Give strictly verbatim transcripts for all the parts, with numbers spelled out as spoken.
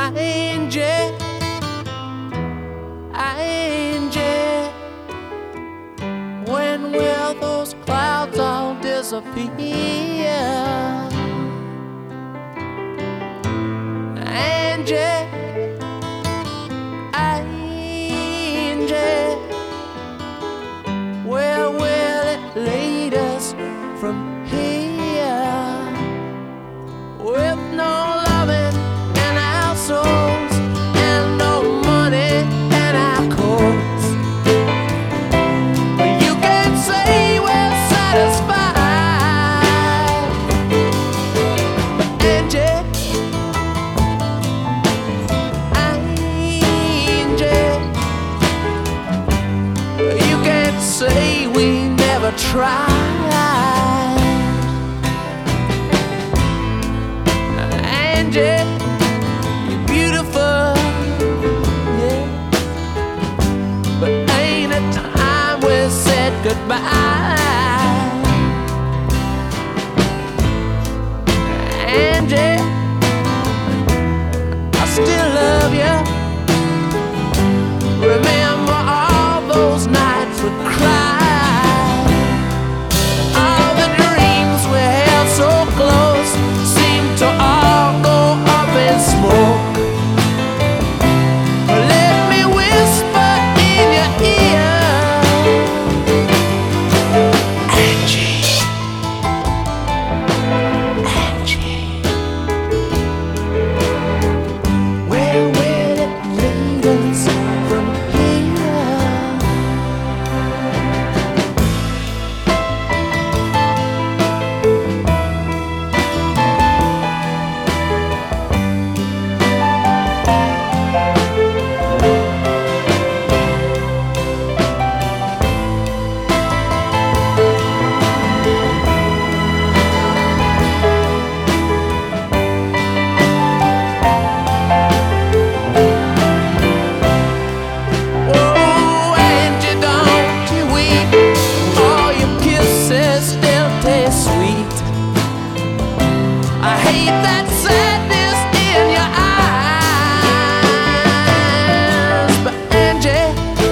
Angie, Angie, when will those clouds all disappear? Angie, Angie, where will it lead us from here? With no loving in our souls and no money in our coats, you can say we're satisfied. Angie, Angie, you can't say we never tried. Angie, you're beautiful, yeah, but ain't it time we said goodbye? Angie, I still love you. Remember all those nights we cried, all the dreams we held so close seem to all go up in smoke. Let me whisper in your ear, Angie, Angie, where will it lead us from here? Oh, Angie, don't you weep, all your kisses still taste sweet. I hate that sadness in your eyes, but Angie,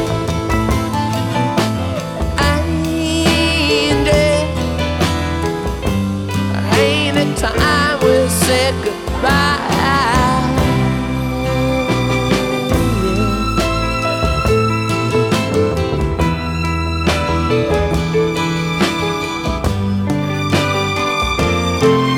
Angie, ain't it time we said goodbye? Yeah.